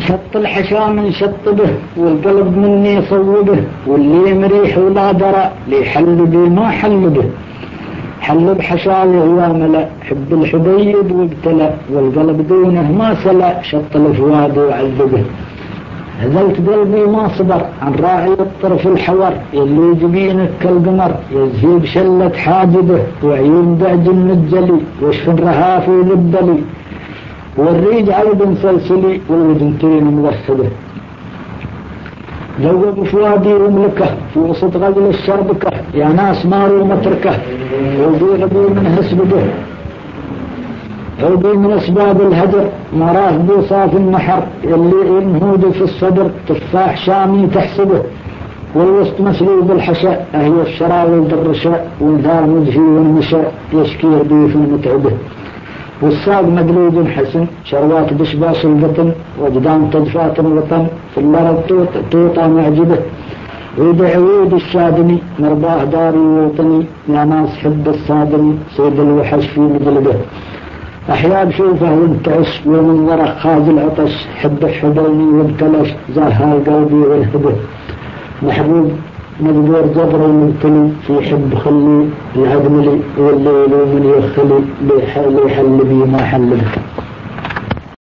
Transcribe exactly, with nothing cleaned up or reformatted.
شط الحشا من شط به والقلب مني صوبه واللي مريح ولا درى لي حل بي ما حل به حل بحشاوي هو ملا حب الحبيب وابتلى والقلب دونه ما سلا شط الفواد وعذبه هزلت قلبي ما صبر عن راعي الطرف الحور يلي جبينك كالقمر يزهيب شلة حاجبه وعيون بعد النجلي وشفن رهافي لبلي والريج عود مسلسلي والودن ترين موحده جوب فؤادي وملكه في وسط غزل الشربكه يا ناس ماروا متركه عودي غبي من هسبده عودي من اسباب الهجر مراه بوصاف النحر يلي انهود في الصدر تفاح شامي تحسبه والوسط مسلوب الحشاء اهي الشراوي بالرشاء وانذار وجهي والنشاء يشكي رديف متعبه والساق مدلوج حسن شروات بشباش البطن وجدان تجفات الوطن في المرض توطى معجبه عيد عويد الشادني مرضاه داري وطني يا ناس حب الصادني سيد الوحش في مقلبه أحياب شوفه وانتعش ومنظره خاز العطش حب حضرني وابتلش زهال قلبي والهبه محبوب مقدور جبر المبتلي في حب خلي العدملي والليل ومن يخلي ليحل بي ما حل به.